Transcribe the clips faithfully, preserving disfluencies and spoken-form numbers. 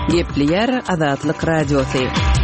Gepli Azatlyk Radiosu.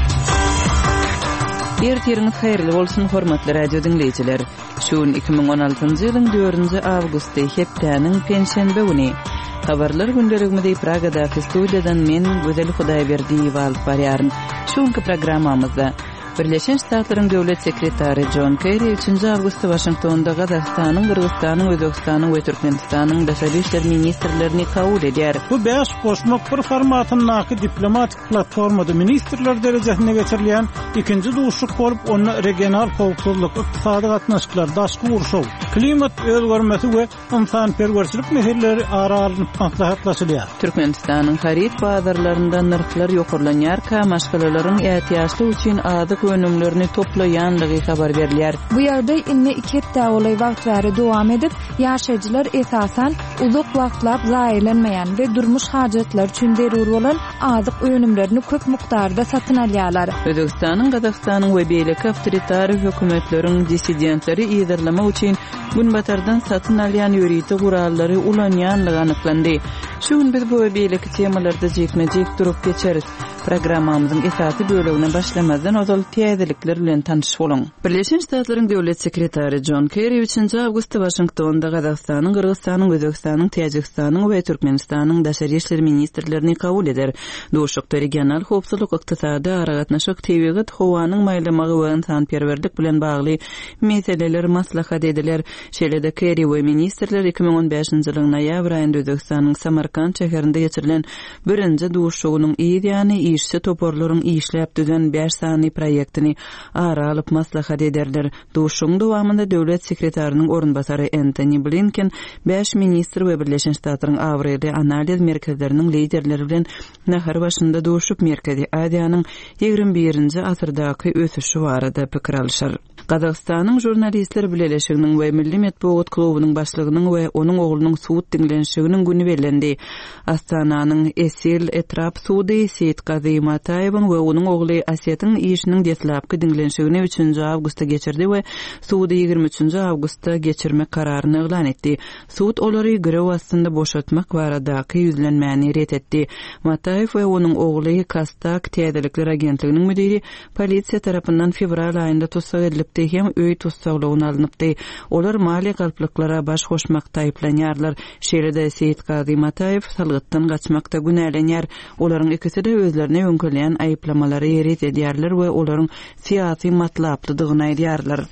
Ertiriniz hayrly bolsun hormatly radio dinleyijiler. Şuun iki ming on altynjy ýylyň dördünji awgusty hepdeniň penshenbe güni. Habarlar gündeliginde Pragada studiýadan men Gözel Hudaýberdiýew alyp barýaryn. Şuňky programmamyzda Birleşen Ştatlaryň döwlet sekretary John Kerry üçinji awgustda Washingtonda Gazakstanyň, Kyrgyzstanyň, Özbekistanyň we Türkmenistanyň daşary işler ministrlerini kabul edýär. Bu beş goşmak bir formatynyňky diplomatik platformada ministrler derejesine geçirilen ikinji duşuk bolup onu regional howpsuzlyk, ykdysady gatnaşyklar, daşky urşaw, klimat özgermesi we insanperwerçilik meselleri aralynyp maslahatlaşylýar. Türkmenistanyň harit bazarlarynda narxlar ýokurlanýar, kamaşgalalaryň ätiýaşly üçin adyk önümlerini toplayanlygy habar berilýär. Bu ýerde inne iki hepde olay wagt bäri dowam edip, ýaşaýjylar esasan uzak wagtlap zaýlanmaýan we durmuş hajatlar üçin derur bolan adyk önümlerini köp mukdarda satyn alýarlar. Özbekistanyň, Gazakstanyň we beýleki awtoritar hökümetleriň dissidentleri ýygyrlama üçin Günbatardan satyn alýan ýöriti gurallary ulanýanlygy anyklandy. Şuň biz bu beýleki temalarda jekmejek durup geçeriz. Programmamyzyň esasy bölegine başlamazdan ozal täzelikler bilen tanışyp bolan. Birleşen Ştatlaryň döwlet sekretary John Kerry üçinji awgustda Washingtonda Gazakstanyň, Kyrgyzstanyň, Özbekistanyň, Täjikistanyň we Türkmenistanyň daşary işler ministrlerini kabul eder. Duşukda regional howpsuzlyk, ykdysady, aragatnaşyk, tebigat, howanyň maýlamagy we insanperwerlik bilen bagly meseleler maslahat ediler. Şeýle-de Kerry we ministrler iki ming on beşinji ýylyň noýabr aýynda Özbekistanyň Samarkand şäherinde geçirilen birinji duşugynyň ýa-ni işçi toporlaryň işläp düzen beş sany proýektini ara alyp maslahat ederler. Duşuň dowamında döwlet sekretarının orunbasary Antony Blinken beş ministr we Birleşen Ştatlaryň awredy analiz merkezleriniň liderleri bilen nahar başynda duşup Merkezi Aziýanyň ýigirmi birinji asyrdaky ösüşi barada pikir alýar. Gazakstanyň jurnalistler bileşiginiň we Milli Medeniýet klubynyň başlygynyň we onuň oglunyň suwut dinlenşiginiň güni bellendi. Astananyň Esil Etrap suwdy Seyit Gazi Mataýewiň we onuň ogly Asyetiň işiniň detlapky dinlenşigini üçinji awgustda geçirdi we suwdy ýygrimi üçinji awgustda geçirmek kararyny eglan etdi. Suwut olary grew astynda boşatmak baradaky ýüzlenmäni ret etdi. Mataýew we onuň ogly Kastak täzelikler agentliginiň müdiri polisiýa tarapyndan fevral aýynda tutsak edilipdi hem öý tutsaglygyna alınıpdy. Olar mali galplyklara baş goşmakda aýplanýarlar. Şeýle-de Seyit Gazi Mataýew salgytdan gaçmakda günälenýär. Olaryň ikisi de özlerine öňkölýän aýplamalary ret edýärler we olaryň siýasy matlaplydygyny aýdýarlar.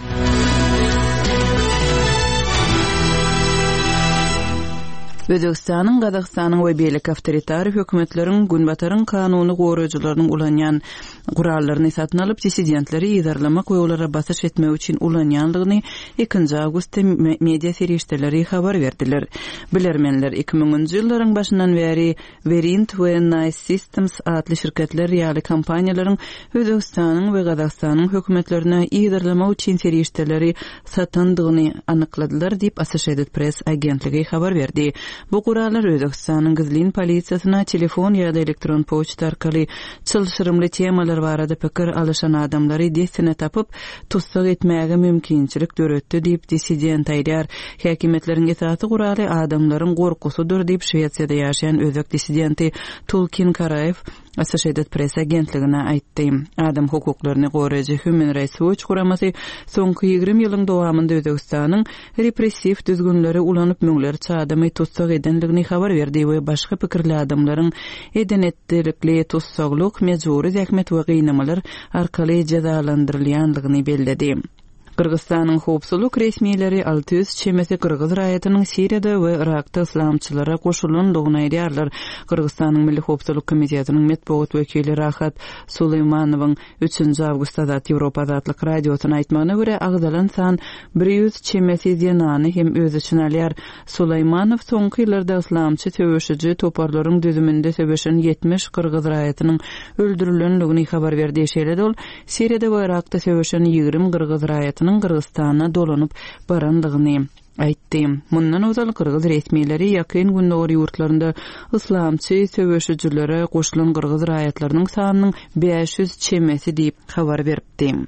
Özbekistanyň, Gazakstanyň we beýleki awtoritar hökümetleriň Günbataryň kanuny goraýjylarynyň ulanýan gurallaryny satyn alyp dissidentleri ýygyrlamak we olara basyş etmek üçin ulanýanlygyny ikinji awgustda media serişdeleri habar berdiler. Bilermenler iki minginji ýyllaryň başyndan beri Verint we Nice Systems adly şirketler ýaly kompaniýalaryň Özbekistanyň we Gazakstanyň hökümetlerine ýygyrlamak üçin serişdeleri satandygyny anykladylar diýip Associated Press agentligi habar berdi. Bu gurallar Özbekistanyň gizlin polisiýasyna telefon ýa-da elektron poçta arkaly çylşyrymly temalar barada pikir alýan adamlary desine tapyp tutsak etmäge mümkinçilik döretdi diýip dissident aýdýar. Häkimetleriň esasy guraly adamlaryň gorkusydyr diýip Şweýçiýada ýaşaýan özbek dissidenti Tulkin Karayev Associated Press agentligine aýtdy. Adam hukuklaryny goraýjy Human Rights Watch guramasy soňky ýygrimi ýylyň dowamında Özbekistanyň repressiw düzgünleri ulanyp müňler çadamy tutsak edenligini habar berdi we başga pikirli adamlaryň edenetdirikli tutsaklyk, mejburi zähmet we gynamalar arkaly jazalandyrylýanlygyny belledi. Kırgızstanyň howpsuzlyk resmiýetleri alty yüz çemesi Kırgız raýatynyň Siriýada we Irakda islamçylara goşulandygyny aýdýarlar. Kırgızstanyň Milli Howpsuzlyk Komitetynyň medeniýet wekili Rahat Suleymanowyň üçinji awgustda Ýewropa Zatlyk radiosyna aýtmagyna görä agdalan san bir yüz çemesi ýanany hem öz üçin alýar. Suleymanow soňky ýyllarda islamçy töweşiji toparlaryň düzüminde töweşen ýetmiş Kırgız raýatynyň öldürilenligini habar berdi. Şeýle-de ol Siriýada we Irakda töweşen ýygrimi Kırgız raýatynyň Kırgızstana dolanyp barandygyny aýtdy. Mundan ozal Kırgız resmiýetleri ýakyn günleri ýurtlarynda islamçy söwüşjülere goşulan Kırgız raýatlarynyň sanynyň beş yüz çemesi diýip habar beripdi.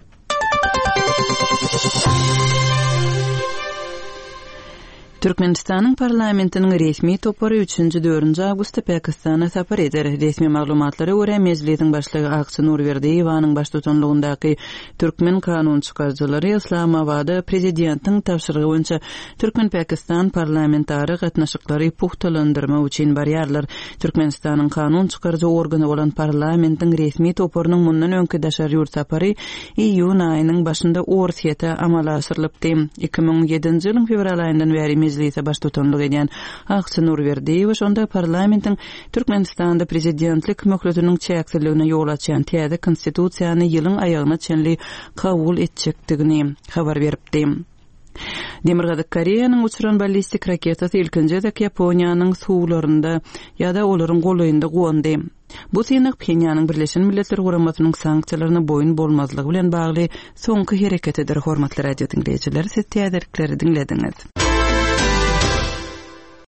Türkmenistanyň parlamentiniň resmi topary üçünji dördünji awgustda Pakistana sapar eder. Resmi maglumatlara görä mezliýetiň başlygy Aqsy Nurberdiýewanyň başlygyndagyndaky türkmen kanun çykarjylary Islamabada prezidentiň tapşyrygy boýunça Türkmen Pakistan parlamentary gatnaşyklary puhtalandyrma üçin barýarlar. Türkmenistanyň kanun çykarjy organy bolan parlamentiň resmi toparynyň mundan öňki daşar ýurt sapary iýun aýynyň başynda Orsiýete amala asyrylypdy. iki ming on ýedinji ýylyň fevral aýyndan bäri mezliýete baş tutanlyk edýän Aqsy Nurberdiýew şonda parlamentiň Türkmenistanda prezidentlik möhletiniň çäksizligine ýol açan täze konstitusiýany ýylyň aýagyna çenli kabul etjekdigini habar beripdi. Demirgazyk Koreýanyň uçuran ballistik raketasy ilkinji de Ýaponiýanyň suwlarynda ýa-da olaryň golayynda gowandy. Bu synyk Pxenyanyň Birleşen Milletler Guramasynyň sanksiýalaryna boyun bolmazlygy bilen bagly soňky hereketidir. Hormatly radio dinleýijiler, siz täzelikleri dinlediňiz.